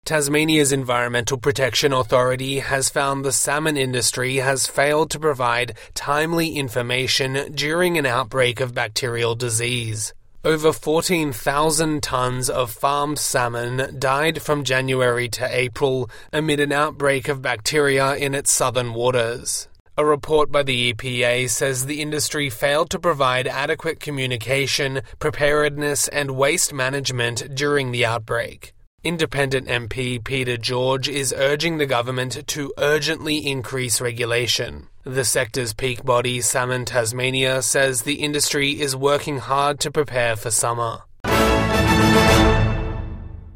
Tasmania's Environmental Protection Authority has found the salmon industry has failed to provide timely information during an outbreak of bacterial disease. Over 14,000 tonnes of farmed salmon died from January to April amid an outbreak of bacteria in its southern waters. A report by the EPA says the industry failed to provide adequate communication, preparedness and waste management during the outbreak. Independent MP Peter George is urging the government to urgently increase regulation. The sector's peak body, Salmon Tasmania, says the industry is working hard to prepare for summer.